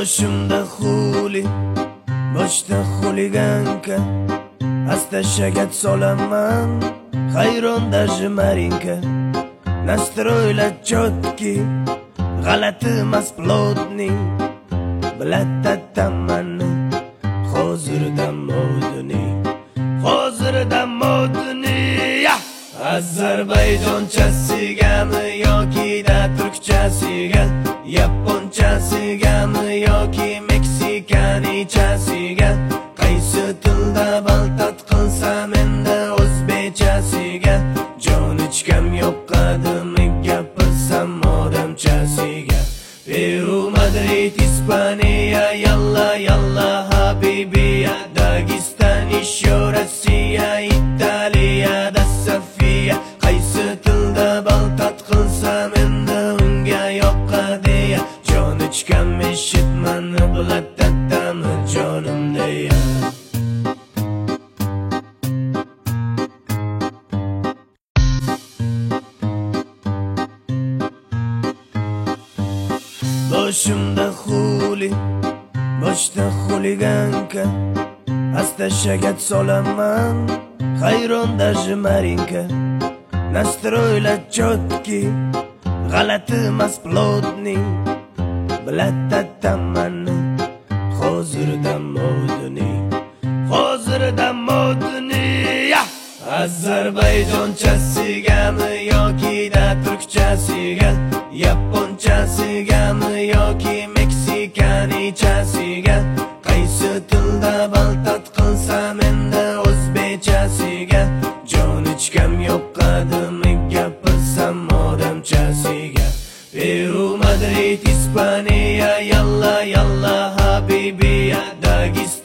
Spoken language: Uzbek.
Boshimda xuli, boshda xuliganka, asta shagat solaman, hayron даже Marinka. Nastroylar chotki, g'alati emas plotning, bilattatamani, hozirda modni. Ozarbayjonchasigami yoki da turkchasiga, yaponchasigami yoki meksikanichasiga, qaysi tilda baltat qilsam endi o'zbekchasiga, jon ichkam yoqadimi gapirsam odamchasiga. Peru, Madrid, Ispaniya, yalla yalla habibiya, Dagestan, еще Россия, Italiya da Safiya, qaysi tilda baltat qilsam endi unga yoqadi, jon ichkam eshitmani bilatatami jonim deya. Boshimda xuli, boshda xuliganka, asta shagat solaman, hayron даже Marinka. Nastroylar chotki, g'alati emas plotning, bilattatamani, hozirda modni. Ozarbayjonchasigami yoki da turkchasiga, yaponchasigami yoki meksikanichasiga, qaysi tilda baltat qilsam endi o'zbekchasiga, jon ichkam yoqadimi gapirsam odamchasiga. Peru, Madrid, Ispaniya, yalla yalla habibiya, Dagestan